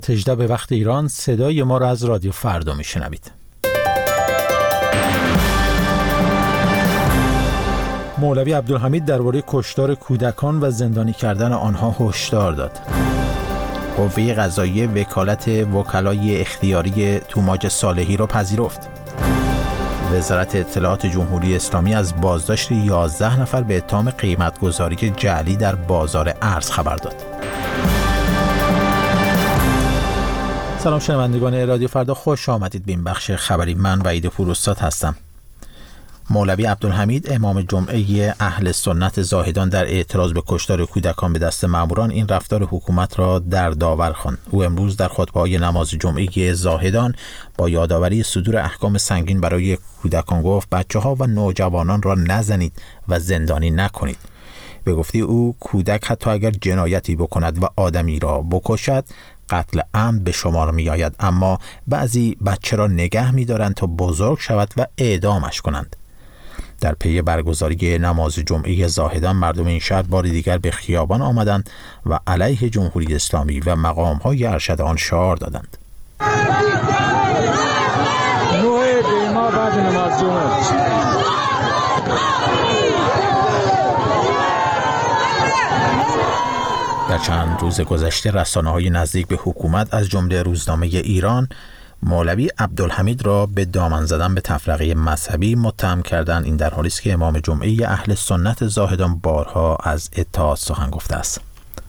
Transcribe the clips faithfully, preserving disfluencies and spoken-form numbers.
هجده به وقت ایران. صدای ما را از رادیو فردا میشنوید. مولوی عبدالحمید درباره کشتار کودکان و زندانی کردن آنها هشدار داد. قوه قضاییه وکالت وکلای اختیاری توماج صالحی را پذیرفت. وزارت اطلاعات جمهوری اسلامی از بازداشت یازده نفر به اتهام قیمت‌گذاری جعلی در بازار ارز خبر داد. سلام شنوندگان رادیو فردا، خوش آمدید به این بخش خبری. من وحید پوراستاد هستم. مولوی عبدالحمید امام جمعه اهل سنت زاهدان در اعتراض به کشتار کودکان به دست ماموران این رفتار حکومت را در داور خواند. او امروز در خطبه‌های نماز جمعه زاهدان با یادآوری صدور احکام سنگین برای کودکان گفت بچه‌ها و نوجوانان را نزنید و زندانی نکنید. به گفته او کودک حتی اگر جنایتی بکند و آدمی را بکشد قتل عمد به شمار می آید، اما بعضی بچه را نگه می دارند تا بزرگ شود و اعدامش کنند. در پی برگزاری نماز جمعه زاهدان مردم این شهر بار دیگر به خیابان آمدند و علیه جمهوری اسلامی و مقام‌های ارشد آن شعار دادند. در چند روز گذشته رسانه‌های نزدیک به حکومت از جمله روزنامه ایران مولوی عبدالحمید را به دامن زدن به تفرقه مذهبی متهم کردند. این در حالی است که امام جمعه اهل سنت زاهدان بارها از اتحاد سخن گفته است.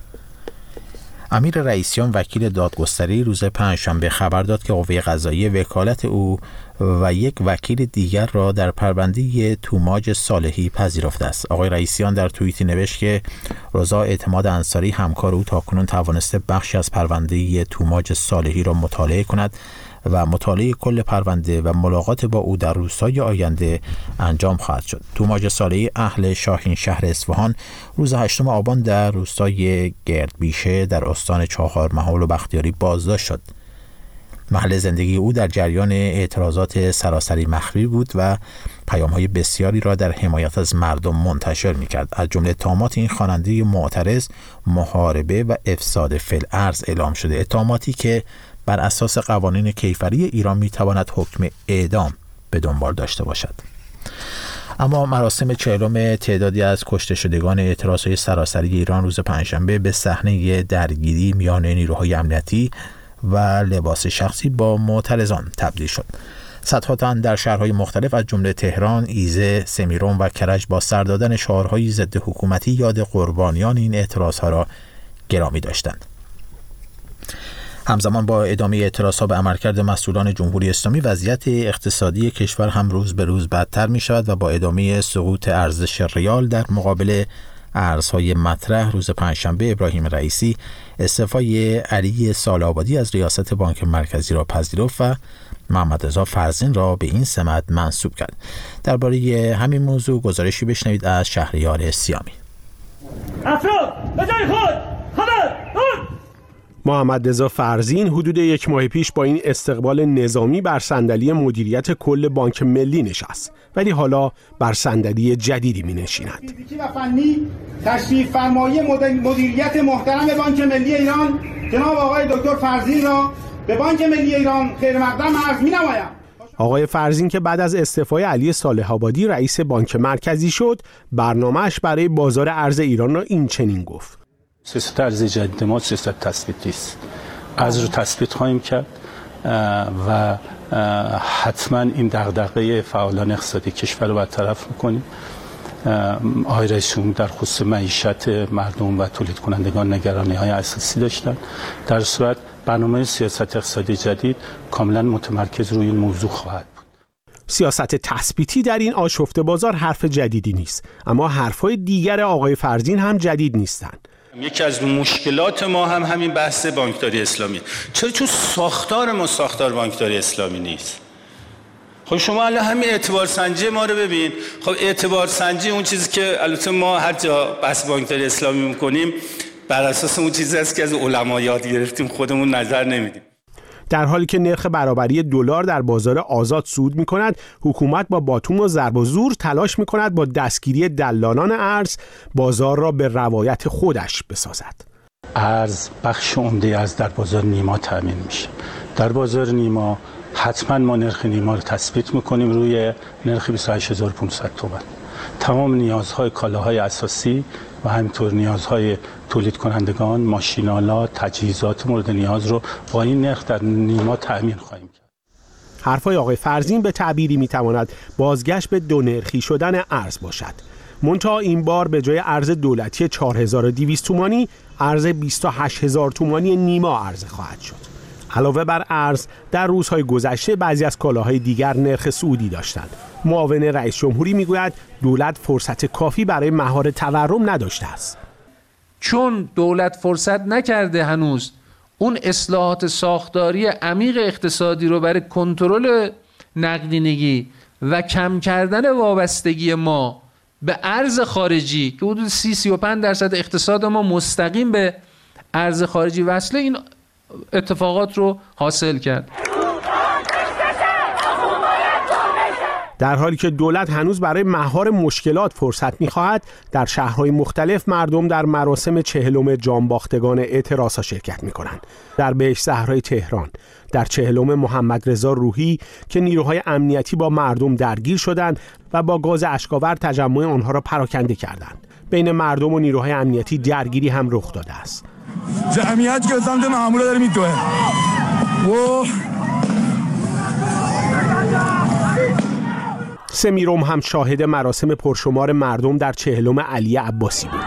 امیر رئیسیان وکیل دادگستری روز پنجشنبه خبر داد که قوه قضاییه وکالت او و یک وکیل دیگر را در پرونده توماج صالحی پذیرفته است. آقای رئیسیان در توییتی نوشت که رضا اعتماد انصاری همکار او تاکنون توانسته بخشی از پرونده توماج صالحی را مطالعه کند و مطالعه کل پرونده و ملاقات با او در روزهای آینده انجام خواهد شد. توماج صالحی اهل شاهین شهر اصفهان روز هشتم آبان در روستای گردبیشه در استان چهارمحال و بختیاری بازداشت شد. محل زندگی او در جریان اعتراضات سراسری مخفی بود و پیام‌های بسیاری را در حمایت از مردم منتشر می‌کرد. از جمله اتهامات این خواننده معترض محاربه و افساد فی الارض اعلام شده، اتهاماتی که بر اساس قوانین کیفری ایران می‌تواند حکم اعدام به دنبال داشته باشد. اما مراسم چهلم تعدادی از کشته شدگان اعتراضهای سراسری ایران روز پنجشنبه به صحنه درگیری میان نیروهای امنیتی و لباس شخصی با معترضان تبدیل شد. صدها تن در شهرهای مختلف از جمله تهران، ایزه، سمیرون و کرج با سر دادن شعارهای ضد حکومتی یاد قربانیان این اعتراضها را گرامی داشتند. همزمان با ادامه اعتراضها به عملکرد مسئولان جمهوری اسلامی وضعیت اقتصادی کشور هم روز به روز بدتر می شود و با ادامه سقوط ارزش ریال در مقابل ارزهای مطرح روز پنجشنبه ابراهیم رئیسی استعفای علی سال‌آبادی از ریاست بانک مرکزی را پذیرفت و محمد رضا فرزین را به این سمت منصوب کرد. درباره همین موضوع گزارشی بشنوید از شهریار سیامی. افراد به جای خود خبر محمد رضا فرزین حدود یک ماه پیش با این استقبال نظامی بر صندلی مدیریت کل بانک ملی نشست، ولی حالا بر صندلی جدیدی می نشیند. فیزیکی و فنی تشریف فرمایی مدیریت محترم بانک ملی ایران جناب آقای دکتر فرزین را به بانک ملی ایران خیر مقدم عرض می نمایم. آقای فرزین که بعد از استعفای علی صالح‌آبادی رئیس بانک مرکزی شد، برنامه‌اش برای بازار ارز ایران را این چنین گفت: سیاست ارز جدید ما سیاست تثبیتی است. ارز رو تثبیت خواهیم کرد و حتما این دغدغه فعالان اقتصادی کشور رو برطرف می‌کنیم. آقای رئیس‌جمهور در خصوص معیشت مردم و تولید کنندگان نگرانی‌های اساسی داشتن. در صورت برنامه سیاست اقتصادی جدید کاملا متمرکز روی این موضوع خواهد بود. سیاست تثبیتی در این آشفته بازار حرف جدیدی نیست، اما حرف‌های دیگر آقای فرزین هم جدید نیستند. یکی از مشکلات ما هم همین بحث بانکداری اسلامی. چرا؟ چون ساختار ما ساختار بانکداری اسلامی نیست. خب شما الان همین اعتبار سنجی ما رو ببین. خب اعتبار سنجی اون چیزی که البته ما هر جا بحث بانکداری اسلامی می‌کنیم بر اساس اون چیزی است که از علما یاد گرفتیم، خودمون نظر نمیدیم. در حالی که نرخ برابری دلار در بازار آزاد صعود می‌کند، حکومت با باتوم و ضرب و زور تلاش می‌کند با دستگیری دلالان ارز بازار را به روایت خودش بسازد. ارز بخش عمده از در بازار نیما تامین میشه. در بازار نیما حتما ما نرخ نیما رو تثبیت میکنیم روی نرخ بیست و هشت هزار و پانصد تومان. تمام نیازهای کالاهای اساسی و همینطور نیازهای تولید کنندگان، ماشین‌آلات، تجهیزات مورد نیاز رو با این نرخ در نیما تامین خواهیم کرد. حرفای آقای فرزین به تعبیری میتواند بازگشت به دو نرخی شدن ارز باشد. منتها این بار به جای ارز دولتی چهار هزار و دویست تومانی، ارز بیست و هشت هزار تومانی نیما عرضه خواهد شد. علاوه بر ارز، در روزهای گذشته بعضی از کالاهای دیگر نرخ صعودی داشتند. معاون رئیس جمهوری میگوید دولت فرصت کافی برای مهار تورم نداشته است. چون دولت فرصت نکرده هنوز اون اصلاحات ساختاری عمیق اقتصادی رو برای کنترل نقدینگی و کم کردن وابستگی ما به ارز خارجی که حدود سی سی و پنج درصد اقتصاد ما مستقیم به ارز خارجی وصله، این اتفاقات رو حاصل کرد. در حالی که دولت هنوز برای مهار مشکلات فرصت می‌خواهد، در شهرهای مختلف مردم در مراسم چهلم جانباختگان اعتراض‌ها شرکت می‌کنند. در بهشت زهرای تهران، در چهلم محمد رضا روحی که نیروهای امنیتی با مردم درگیر شدند و با گاز اشک‌آور تجمع آنها را پراکنده کردند. بین مردم و نیروهای امنیتی درگیری هم رخ داده است. جمعیت که سمت مامورا داره میدوه و سمیروم هم شاهد مراسم پرشمار مردم در چهلم علی عباسی بود.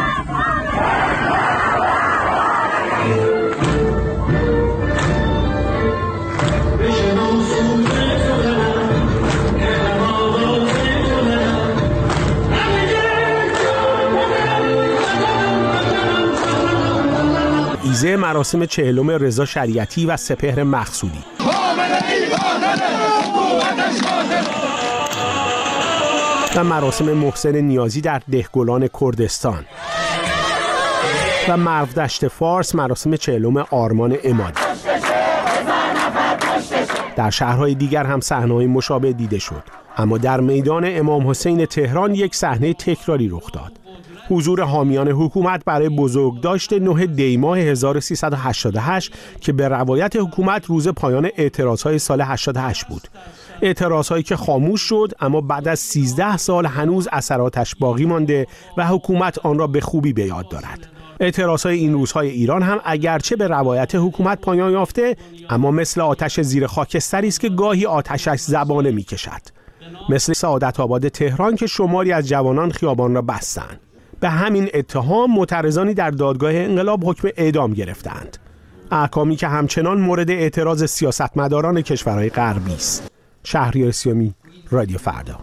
ایزه مراسم چهلم رضا شریعتی و سپهر مقصودی. و مراسم محسن نیازی در دهگلان کردستان و مرودشت فارس مراسم چهلم آرمان عمادی. در شهرهای دیگر هم صحنه‌های مشابه دیده شد، اما در میدان امام حسین تهران یک صحنه تکراری رخ داد. حضور حامیان حکومت برای بزرگداشت نه دی ماه هزار و سیصد و هشتاد و هشت که به روایت حکومت روز پایان اعتراضهای سال هشتاد و هشت بود. اعتراضهایی که خاموش شد، اما بعد از سیزده سال هنوز اثراتش باقی مانده و حکومت آن را به خوبی به یاد دارد. اعتراضهای این روزهای ایران هم اگرچه به روایت حکومت پایان یافته، اما مثل آتش زیر خاکستری است که گاهی آتشش زبانه می‌کشد. مثل سعادت آباد تهران که شماری از جوانان خیابان را بستند. به همین اتهام معترضانی در دادگاه انقلاب حکم اعدام گرفتند. احکامی که همچنان مورد اعتراض سیاستمداران کشورهای غربی است. شهریار سیامی، رادیو فردا.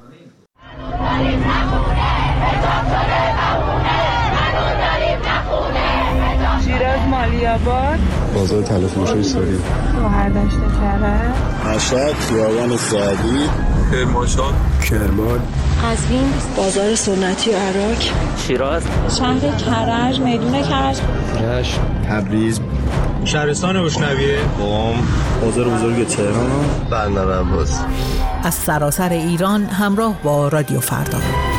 شیراز مالی‌آباد، بازار طلافروشی ساری، شهردشت کرج، مشهد خیابان سعدی، کرمانشاه، کرمان، قزوین، بازار سنتی عراق، شیراز، شهر کرج، میدون کرج، رشت، تبریز، شهرستان گشنویه، قم، بازار بزرگ تهران، بندر عباس. از سراسر ایران همراه با رادیو فردا.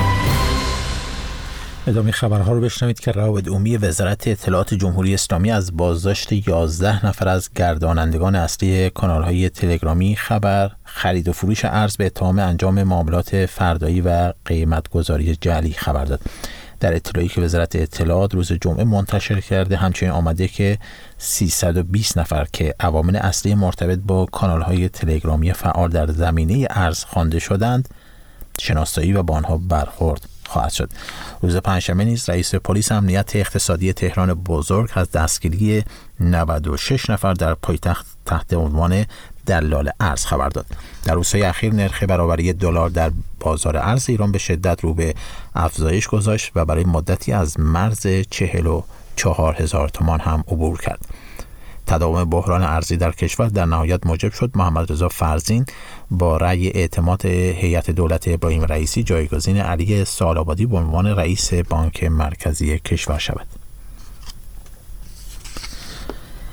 ادامه خبرها رو بشنوید که روابط عمومی وزارت اطلاعات جمهوری اسلامی از بازداشت یازده نفر از گردانندگان اصلی کانال‌های تلگرامی خبر، خرید و فروش ارز به اتهام انجام معاملات فردایی و قیمت‌گذاری جعلی خبر داد. در اطلاعی که وزارت اطلاعات روز جمعه منتشر کرده همچنین آمده که سیصد و بیست نفر که عوامل اصلی مرتبط با کانال‌های تلگرامی فعال در زمینه ارز خوانده شدند شناسایی و با آنها برخورد خواهد شد. روز پنجشنبه نیز رئیس پلیس امنیت اقتصادی تهران بزرگ از دستگیری نود و شش نفر در پایتخت تحت عنوان دلال ارز خبر داد. در روزهای اخیر نرخ برابری دلار در بازار ارز ایران به شدت رو به افزایش گذاشت و برای مدتی از مرز چهل و چهار هزار تومان هم عبور کرد. تداوم بحران ارزی در کشور در نهایت موجب شد محمد رضا فرزین با رأی اعتماد هیئت دولت ابراهیم رئیسی جایگزین علی سال‌آبادی به عنوان رئیس بانک مرکزی کشور شود.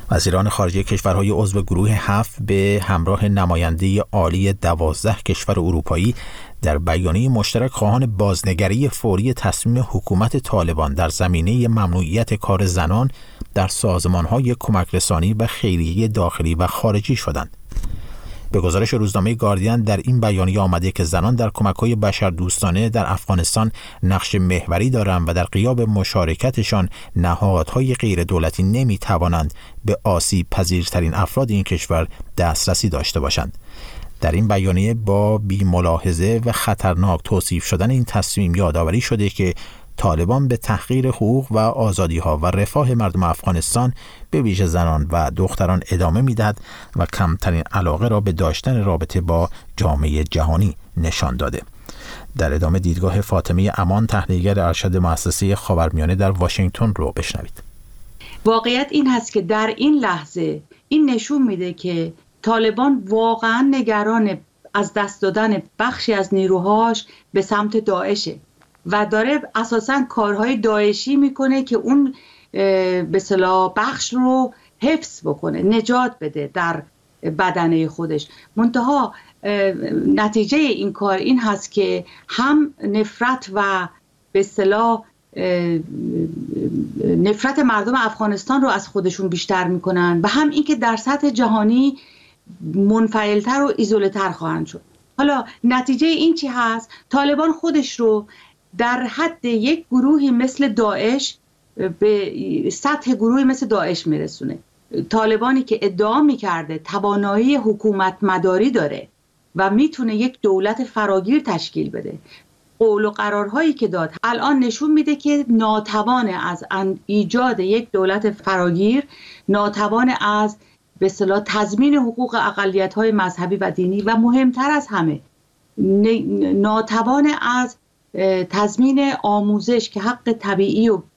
وزیران خارجه کشورهای عضو گروه هفت به همراه نماینده عالی دوازده کشور اروپایی در بیانیه مشترک خواهان بازنگری فوری تصمیم حکومت طالبان در زمینه ممنوعیت کار زنان در سازمانهای کمک رسانی و خیریه داخلی و خارجی شدند. به گزارش روزنامه گاردین در این بیانیه آمده که زنان در کمک‌های بشردوستانه در افغانستان نقش محوری دارند و در غیاب مشارکتشان نهادهای غیر دولتی نمی‌توانند به آسیب پذیرترین افراد این کشور دسترسی داشته باشند. در این بیانیه با بی‌ملاحظه و خطرناک توصیف شدن این تصمیم یادآوری شده که طالبان به تحقیر حقوق و آزادی‌ها و رفاه مردم افغانستان به ویژه زنان و دختران ادامه می‌دهد و کمترین علاقه را به داشتن رابطه با جامعه جهانی نشان داده. در ادامه دیدگاه فاطمه امان، تحلیلگر ارشد مؤسسه خاورمیانه در واشنگتن رو بشنوید. واقعیت این هست که در این لحظه این نشون میده که طالبان واقعا نگران از دست دادن بخشی از نیروهاش به سمت داعشه و داره اساساً کارهای داعشی میکنه که اون به اصطلاح بخش رو حفظ بکنه، نجات بده در بدنه خودش. منتها نتیجه این کار این هست که هم نفرت و به اصطلاح نفرت مردم افغانستان رو از خودشون بیشتر میکنن و هم این که در سطح جهانی منفعلتر و ایزوله‌تر خواهند شد. حالا نتیجه این چی هست؟ طالبان خودش رو در حد یک گروهی مثل داعش به سطح گروهی مثل داعش میرسونه. طالبانی که ادعا میکرده توانایی حکومت مداری داره و میتونه یک دولت فراگیر تشکیل بده، قول و قرارهایی که داد الان نشون میده که ناتوان از ایجاد یک دولت فراگیر، ناتوان از به اصطلاح تضمین حقوق اقلیت‌های مذهبی و دینی و مهمتر از همه ناتوان از تضمین آموزش که حق طبیعی و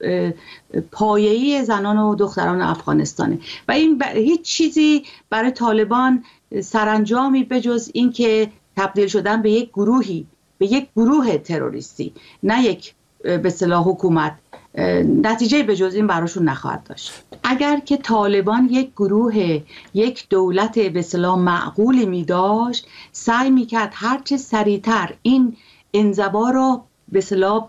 پایه‌ای زنان و دختران افغانستانه و این ب... هیچ چیزی برای طالبان سرانجامی بجز این که تبدیل شدن به یک گروهی، به یک گروه تروریستی، نه یک به اصطلاح حکومت، نتیجه به جز این براشون نخواهد داشت. اگر که طالبان یک گروه، یک دولت به اصطلاح معقولی می داشت، سعی می کرد هرچه سریعتر این انزوا را به اصطلاح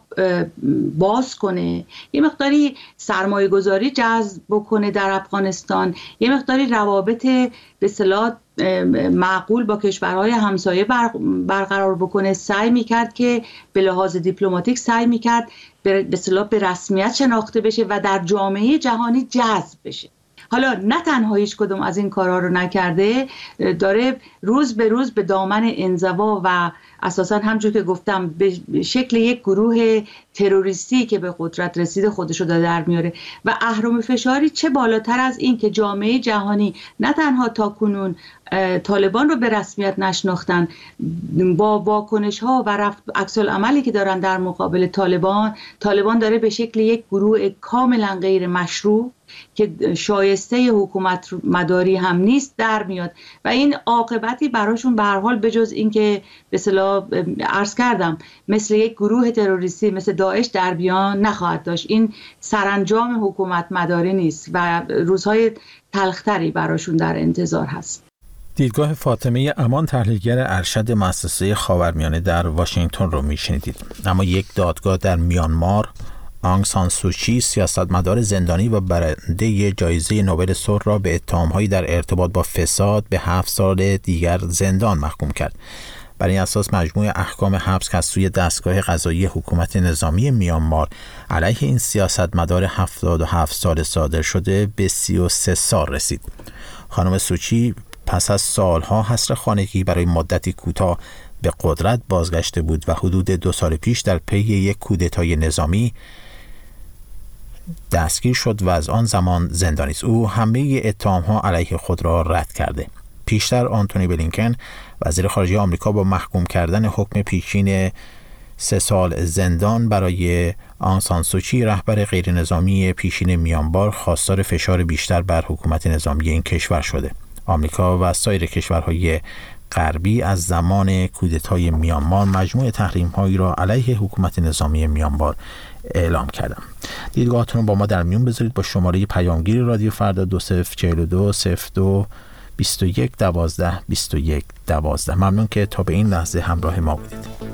باز کنه، یه مقداری سرمایه گذاری جذب بکنه در افغانستان، یه مقداری روابط به اصطلاح معقول با کشورهای همسایه برقرار بکنه. سعی میکرد که به لحاظ دیپلماتیک سعی میکرد به اصطلاح به رسمیت شناخته بشه و در جامعه جهانی جذب بشه. حالا نه تنها هیچ کدوم از این کارها رو نکرده، داره روز به روز به دامن انزوا و اساساً همونجور که گفتم به شکل یک گروه تروریستی که به قدرت رسیده خودش رو در میاره و اهرم فشاری چه بالاتر از این که جامعه جهانی نه تنها تا کنون طالبان رو به رسمیت نشناختن، با واکنش ها و رفت عکس العملی که دارن در مقابل طالبان، طالبان داره به شکل یک گروه کاملا غیر مشروع که شایسته حکومت مداری هم نیست در میاد و این عاقبتی براشون به هر حال بجز این که به اصطلاح عرض کردم مثل یک گروه تروریستی مثل داعش در بیان نخواهد داشت. این سرانجام حکومت مداری نیست و روزهای تلختری براشون در انتظار هست. دیدگاه فاطمه امان، تحلیلگر ارشد مؤسسه خاورمیانه در واشنگتن رو میشنیدید. اما یک دادگاه در میانمار، آنگ سان سوچی، سیاستمدار زندانی و برنده جایزه نوبل صلح را به اتهام‌هایی در ارتباط با فساد به هفت سال دیگر زندان محکوم کرد. بر این اساس مجموع احکام حبس که از سوی دستگاه قضایی حکومت نظامی میانمار علیه این سیاستمدار هفتاد و هفت ساله صادر شده به سی و سه سال رسید. خانم سوچی پس از سالها حصر خانگی برای مدتی کوتاه به قدرت بازگشته بود و حدود دو سال پیش در پی یک کودتای نظامی دستگیر شد و از آن زمان زندانی است. او همه اتهام‌ها علیه خود را رد کرده. پیشتر آنتونی بلینکن وزیر خارجه آمریکا با محکوم کردن حکم پیشین سه سال زندان برای آنگ سان سوچی، رهبر غیرنظامی پیشین میانمار، خواستار فشار بیشتر بر حکومت نظامی این کشور شده. آمریکا و سایر کشورهای غربی از زمان کودتای میانمار مجموع تحریم‌هایی را علیه حکومت نظامی میانمار اعلام کردم. دیدگاهتون رو با ما در میون بذارید با شماره پیامگیر رادیو فردا دو صفر چهل و دو صفر دو بیست و یک دوازده بیست و یک دوازده. ممنون که تا به این لحظه همراه ما بودید.